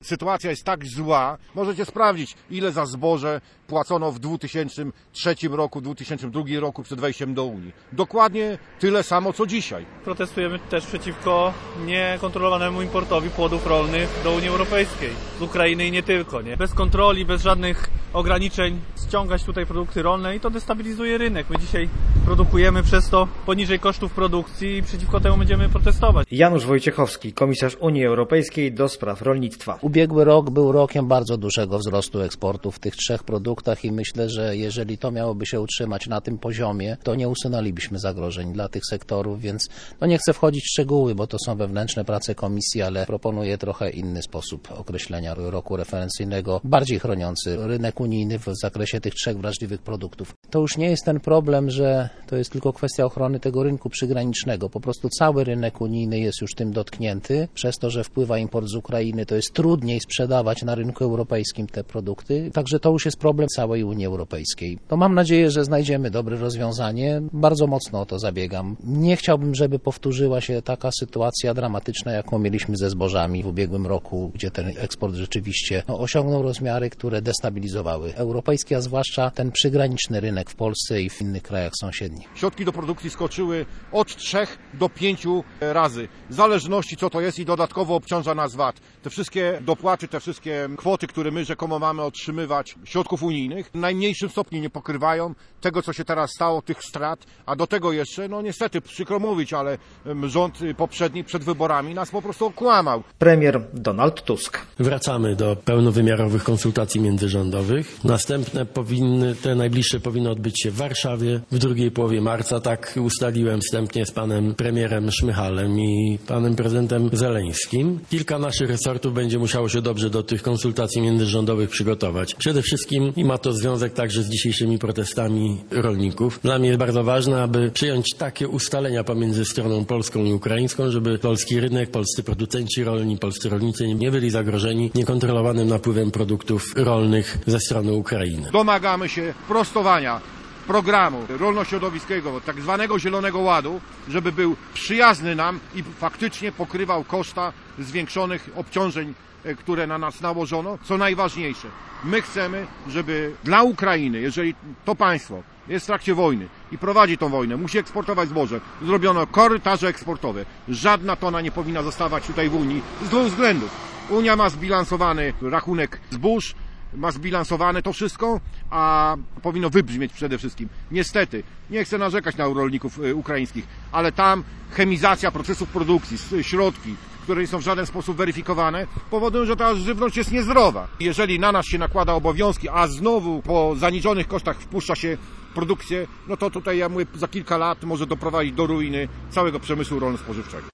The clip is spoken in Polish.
sytuacja jest tak zła. Możecie sprawdzić, ile za zboże płacono w 2003 roku, 2002 roku przed wejściem do Unii. Dokładnie tyle samo, co dzisiaj. Protestujemy też przeciwko niekontrolowanemu importowi płodów rolnych do Unii Europejskiej. Z Ukrainy i nie tylko, nie? Bez kontroli, bez żadnych ograniczeń ściągać tutaj produkty rolne i to destabilizuje rynek. My dzisiaj produkujemy przez to poniżej kosztów produkcji i przeciwko temu będziemy protestować. Janusz Wojciechowski, komisarz Unii Europejskiej do spraw rolnictwa. Ubiegły rok był rokiem bardzo dużego wzrostu eksportu w tych trzech produktach i myślę, że jeżeli to miałoby się utrzymać na tym poziomie, to nie usunęlibyśmy zagrożeń dla tych sektorów, więc nie chcę wchodzić w szczegóły, bo to są wewnętrzne prace komisji, ale proponuję trochę inny sposób określenia roku referencyjnego, bardziej chroniący rynek unijny w zakresie tych trzech wrażliwych produktów. To już nie jest ten problem, że to jest tylko kwestia ochrony tego rynku przygranicznego. Po prostu cały rynek unijny jest już tym dotknięty. Przez to, że wpływa import z Ukrainy, to jest trudniej sprzedawać na rynku europejskim te produkty. Także to już jest problem całej Unii Europejskiej. To mam nadzieję, że znajdziemy dobre rozwiązanie. Bardzo mocno o to zabiegam. Nie chciałbym, żeby powtórzyła się taka sytuacja dramatyczna, jaką mieliśmy ze zbożami w ubiegłym roku, gdzie ten eksport rzeczywiście osiągnął rozmiary, które destabilizowały europejski, a zwłaszcza ten przygraniczny rynek w Polsce i w innych krajach sąsiednich. Środki do produkcji skoczyły od 3 do 5 razy, w zależności co to jest i dodatkowo obciąża nas VAT. Te wszystkie dopłaty, te wszystkie kwoty, które my rzekomo mamy otrzymywać środków unijnych, w najmniejszym stopniu nie pokrywają tego, co się teraz stało, tych strat, a do tego jeszcze, niestety, przykro mówić, ale rząd poprzedni przed wyborami nas po prostu okłamał. Premier Donald Tusk. Wracamy do pełnowymiarowych konsultacji międzyrządowych. Następne te najbliższe powinny odbyć się w Warszawie w drugiej połowie marca. Tak ustaliłem wstępnie z panem premierem Szmyhalem i panem prezydentem Zeleńskim. Kilka naszych resortów będzie musiało się dobrze do tych konsultacji międzyrządowych przygotować. Przede wszystkim, i ma to związek także z dzisiejszymi protestami rolników, dla mnie jest bardzo ważne, aby przyjąć takie ustalenia pomiędzy stroną polską i ukraińską, żeby polski rynek, polscy producenci rolni, polscy rolnicy nie byli zagrożeni niekontrolowanym napływem produktów rolnych ze strony Ukrainy. Domagamy się prostowania programu rolno-środowiskiego, tak zwanego Zielonego Ładu, żeby był przyjazny nam i faktycznie pokrywał koszta zwiększonych obciążeń, które na nas nałożono. Co najważniejsze, my chcemy, żeby dla Ukrainy, jeżeli to państwo jest w trakcie wojny i prowadzi tą wojnę, musi eksportować zboże, zrobiono korytarze eksportowe. Żadna tona nie powinna zostawać tutaj w Unii z dwóch względów. Unia ma zbilansowany rachunek zbóż, ma zbilansowane to wszystko, a powinno wybrzmieć przede wszystkim. Niestety, nie chcę narzekać na rolników ukraińskich, ale tam chemizacja procesów produkcji, środki, które nie są w żaden sposób weryfikowane, powodują, że ta żywność jest niezdrowa. Jeżeli na nas się nakłada obowiązki, a znowu po zaniżonych kosztach wpuszcza się produkcję, to tutaj ja mówię, za kilka lat może doprowadzić do ruiny całego przemysłu rolno-spożywczego.